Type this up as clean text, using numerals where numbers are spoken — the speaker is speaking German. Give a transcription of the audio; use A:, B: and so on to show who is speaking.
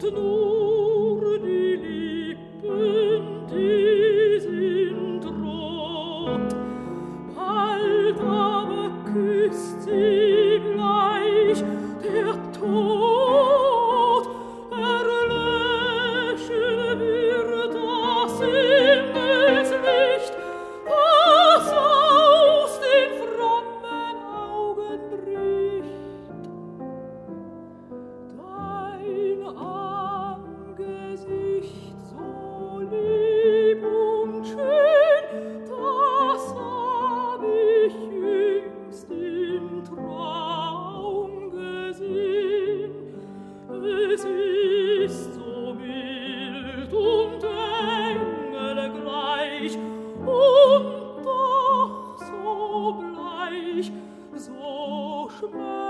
A: nur die Lippen, die sind rot. Bald aber küsst sie gleich der Tod. Erlöschen wird das Himmelslicht, das aus den frommen Augen bricht. Dein Angesicht so lieb und schön, das hab ich jüngst im Traum gesehen. Es ist so mild und engelgleich und doch so bleich, so schmerzlich.